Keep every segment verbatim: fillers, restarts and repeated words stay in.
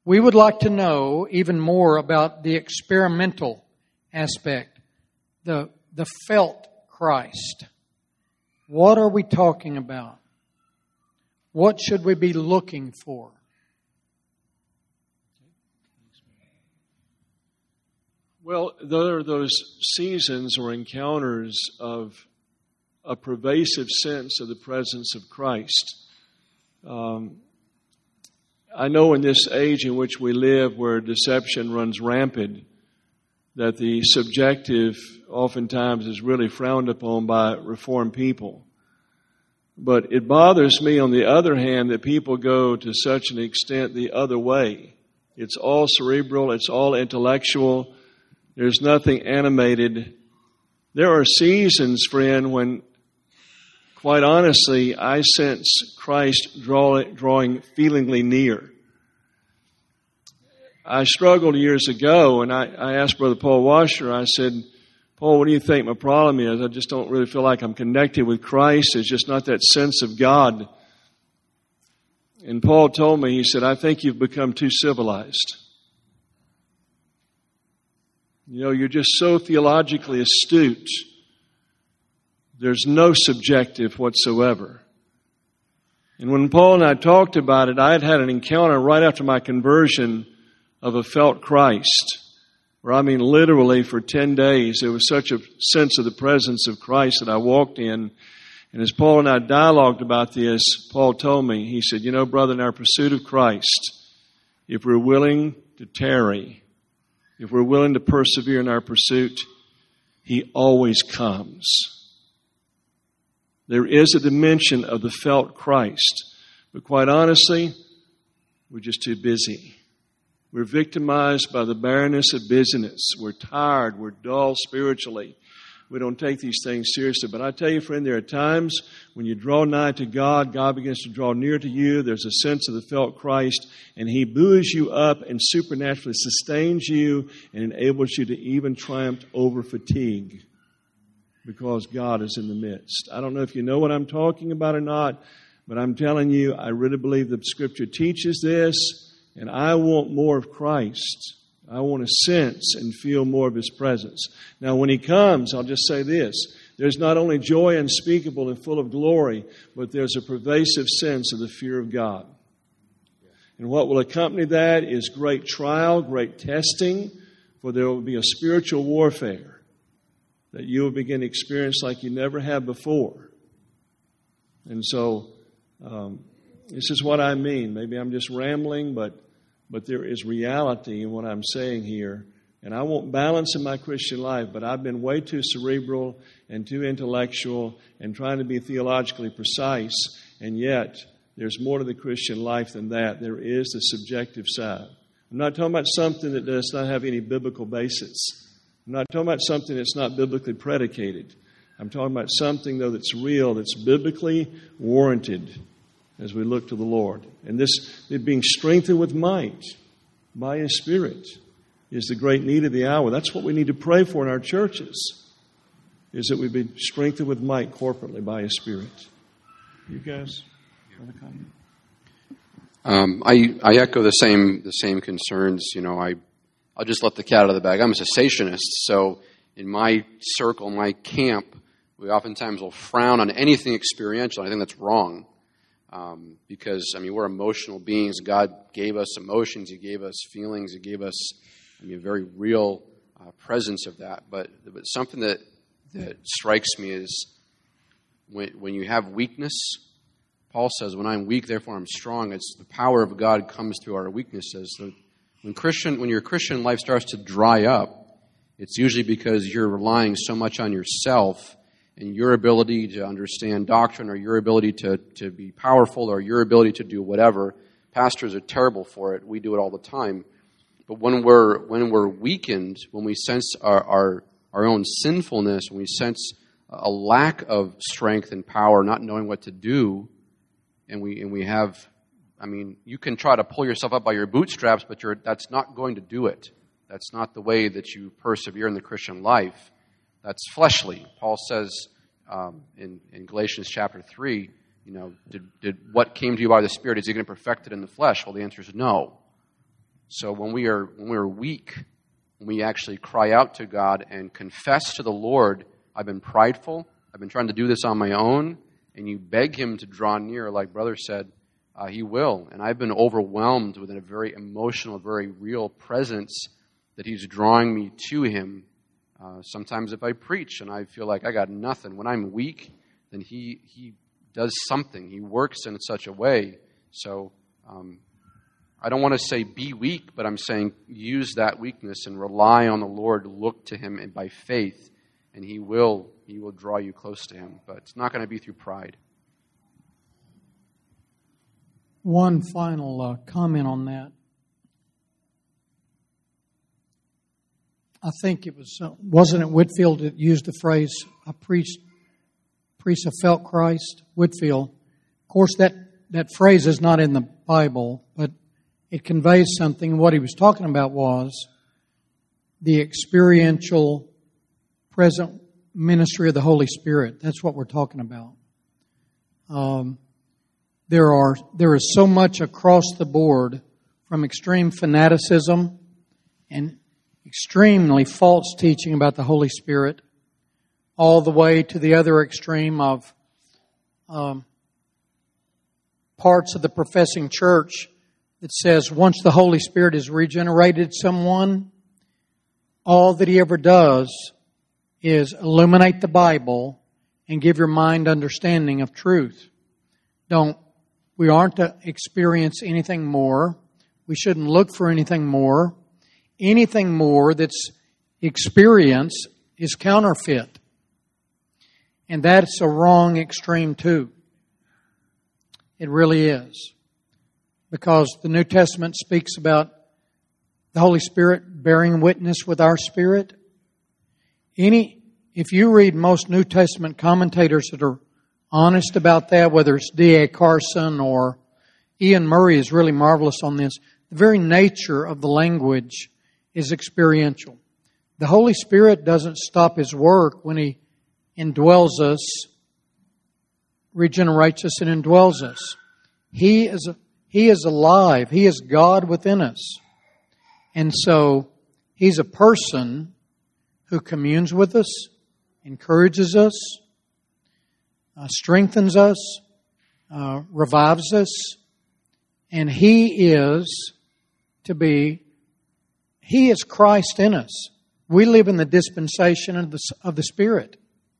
We would like to know even more about the experimental aspect, the, the felt Christ. What are we talking about? What should we be looking for? Well, there are those seasons or encounters of a pervasive sense of the presence of Christ. Um, I know in this age in which we live, where deception runs rampant, that the subjective oftentimes is really frowned upon by Reformed people. But it bothers me, on the other hand, that people go to such an extent the other way. It's all cerebral, it's all intellectual. There's nothing animated. There are seasons, friend, when, quite honestly, I sense Christ draw, drawing feelingly near. I struggled years ago, and I, I asked Brother Paul Washer, I said, Paul, what do you think my problem is? I just don't really feel like I'm connected with Christ. There's just not that sense of God. And Paul told me, he said, I think you've become too civilized. You know, you're just so theologically astute. There's no subjective whatsoever. And when Paul and I talked about it, I had had an encounter right after my conversion of a felt Christ, where I mean literally for ten days, there was such a sense of the presence of Christ that I walked in. And as Paul and I dialogued about this, Paul told me, he said, you know, brother, in our pursuit of Christ, if we're willing to tarry, if we're willing to persevere in our pursuit, He always comes. There is a dimension of the felt Christ. But quite honestly, we're just too busy. We're victimized by the barrenness of busyness. We're tired. We're dull spiritually. We don't take these things seriously. But I tell you, friend, there are times when you draw nigh to God, God begins to draw near to you. There's a sense of the felt Christ, and He buoys you up and supernaturally sustains you and enables you to even triumph over fatigue because God is in the midst. I don't know if you know what I'm talking about or not, but I'm telling you, I really believe the Scripture teaches this, and I want more of Christ. I want to sense and feel more of His presence. Now, when He comes, I'll just say this. There's not only joy unspeakable and full of glory, but there's a pervasive sense of the fear of God. And what will accompany that is great trial, great testing, for there will be a spiritual warfare that you will begin to experience like you never have before. And so, um, this is what I mean. Maybe I'm just rambling, but But there is reality in what I'm saying here. And I want balance in my Christian life, but I've been way too cerebral and too intellectual and trying to be theologically precise. And yet, there's more to the Christian life than that. There is the subjective side. I'm not talking about something that does not have any biblical basis. I'm not talking about something that's not biblically predicated. I'm talking about something, though, that's real, that's biblically warranted as we look to the Lord. And this, it being strengthened with might by His Spirit, is the great need of the hour. That's what we need to pray for in our churches, is that we be strengthened with might corporately by His Spirit. You guys have a comment? Um, I, I echo the same the same concerns. You know, I, I'll just let the cat out of the bag. I'm a cessationist, so in my circle, my camp, we oftentimes will frown on anything experiential. I think that's wrong. Um, because, I mean, we're emotional beings. God gave us emotions. He gave us feelings. He gave us, I mean, a very real uh, presence of that. But, but something that, that strikes me is when, when you have weakness, Paul says, when I'm weak, therefore I'm strong. It's the power of God comes through our weaknesses. So when Christian, when your Christian life starts to dry up, it's usually because you're relying so much on yourself and your ability to understand doctrine, or your ability to, to be powerful, or your ability to do whatever. Pastors are terrible for it. We do it all the time. But when we're when we're weakened, when we sense our our, our own sinfulness, when we sense a lack of strength and power, not knowing what to do, and we and we have, I mean, you can try to pull yourself up by your bootstraps, but you're that's not going to do it. That's not the way that you persevere in the Christian life. That's fleshly. Paul says um, in, in Galatians chapter three, you know, did, did what came to you by the Spirit, is he going to perfect it in the flesh? Well, the answer is no. So when we are when we are weak, when we actually cry out to God and confess to the Lord, I've been prideful, I've been trying to do this on my own, and you beg Him to draw near, like Brother said, uh, He will. And I've been overwhelmed with a very emotional, very real presence that He's drawing me to Him. Uh, sometimes if I preach and I feel like I got nothing, when I'm weak, then He He does something. He works in such a way. So um, I don't want to say be weak, but I'm saying use that weakness and rely on the Lord. Look to Him and by faith, and He will He will draw you close to Him. But it's not going to be through pride. One final uh, comment on that. I think it was, uh, wasn't it Whitefield that used the phrase, a priest, priest have felt Christ? Whitefield. Of course, that, that phrase is not in the Bible, but it conveys something. What he was talking about was the experiential, present ministry of the Holy Spirit. That's what we're talking about. Um, there are there is so much across the board, from extreme fanaticism and extremely false teaching about the Holy Spirit, all the way to the other extreme of um, parts of the professing church that says once the Holy Spirit has regenerated someone, all that He ever does is illuminate the Bible and give your mind understanding of truth. Don't, we aren't to experience anything more. We shouldn't look for anything more. Anything more that's experience is counterfeit. And that's a wrong extreme too. It really is. Because the New Testament speaks about the Holy Spirit bearing witness with our spirit. Any, if you read most New Testament commentators that are honest about that, whether it's D A Carson or Ian Murray is really marvelous on this, the very nature of the language is experiential. The Holy Spirit doesn't stop His work when He indwells us, regenerates us, and indwells us. He is He is alive. He is God within us. And so He's a person who communes with us, encourages us, uh, strengthens us, uh, revives us, and He is to be, He is Christ in us. We live in the dispensation of the, of the Spirit.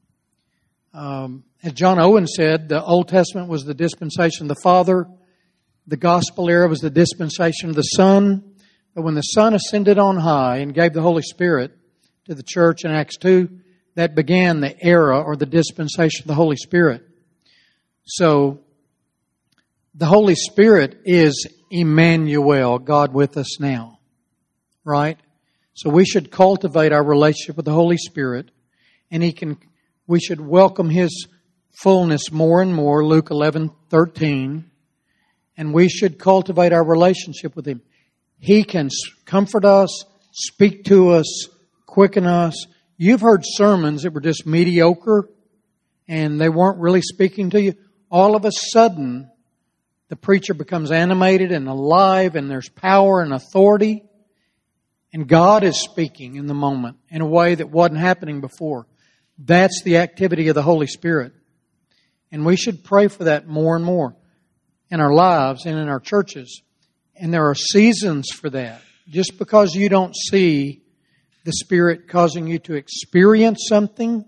Um, as John Owen said, the Old Testament was the dispensation of the Father. The Gospel era was the dispensation of the Son. But when the Son ascended on high and gave the Holy Spirit to the church in Acts two, that began the era or the dispensation of the Holy Spirit. So, the Holy Spirit is Emmanuel, God with us now. Right? So we should cultivate our relationship with the Holy Spirit, and He can, we should welcome His fullness more and more, Luke eleven thirteen, and we should cultivate our relationship with Him. He can comfort us, speak to us, quicken us. You've heard sermons that were just mediocre, and they weren't really speaking to you. All of a sudden, the preacher becomes animated and alive, and there's power and authority. And God is speaking in the moment in a way that wasn't happening before. That's the activity of the Holy Spirit. And we should pray for that more and more in our lives and in our churches. And there are seasons for that. Just because you don't see the Spirit causing you to experience something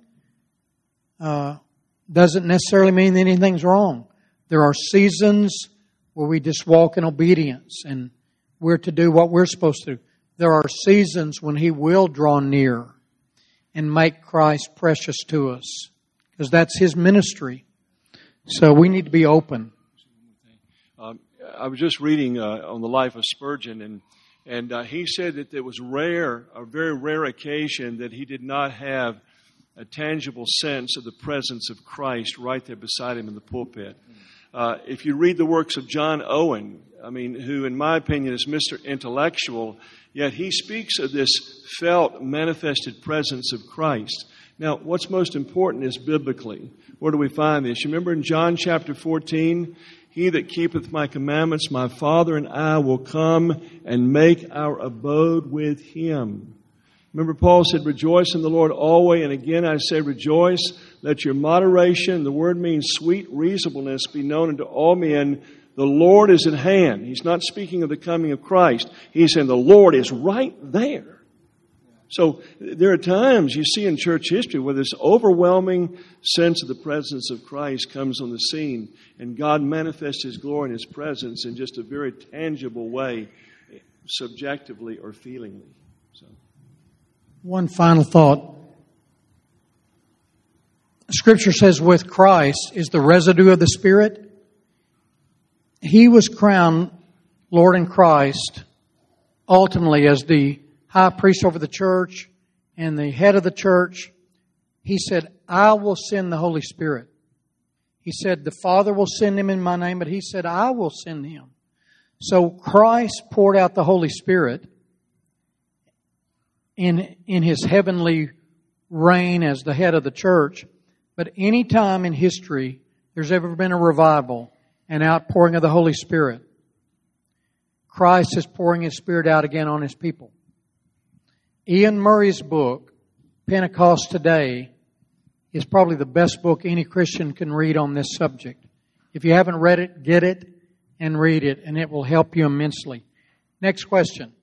uh, doesn't necessarily mean that anything's wrong. There are seasons where we just walk in obedience and we're to do what we're supposed to do. There are seasons when He will draw near and make Christ precious to us, because that's His ministry. So we need to be open. Um, I was just reading uh, on the life of Spurgeon, and and uh, he said that it was rare, a very rare occasion, that he did not have a tangible sense of the presence of Christ right there beside him in the pulpit. Uh, if you read the works of John Owen, I mean, who in my opinion is Mister Intellectual, yet he speaks of this felt, manifested presence of Christ. Now, what's most important is biblically. Where do we find this? You remember in John chapter fourteen, He that keepeth my commandments, my Father and I will come and make our abode with him. Remember, Paul said, rejoice in the Lord always. And again, I say rejoice. Let your moderation, the word means sweet reasonableness, be known unto all men. The Lord is at hand. He's not speaking of the coming of Christ. He's saying the Lord is right there. So there are times you see in church history where this overwhelming sense of the presence of Christ comes on the scene, and God manifests His glory and His presence in just a very tangible way, subjectively or feelingly. So. One final thought. Scripture says with Christ is the residue of the Spirit. He was crowned Lord in Christ ultimately as the high priest over the church and the head of the church. He said, I will send the Holy Spirit. He said, the Father will send him in my name, but he said, I will send him. So Christ poured out the Holy Spirit in, in his heavenly reign as the head of the church. But any time in history there's ever been a revival, an outpouring of the Holy Spirit, Christ is pouring His Spirit out again on His people. Ian Murray's book, Pentecost Today, is probably the best book any Christian can read on this subject. If you haven't read it, get it and read it, and it will help you immensely. Next question.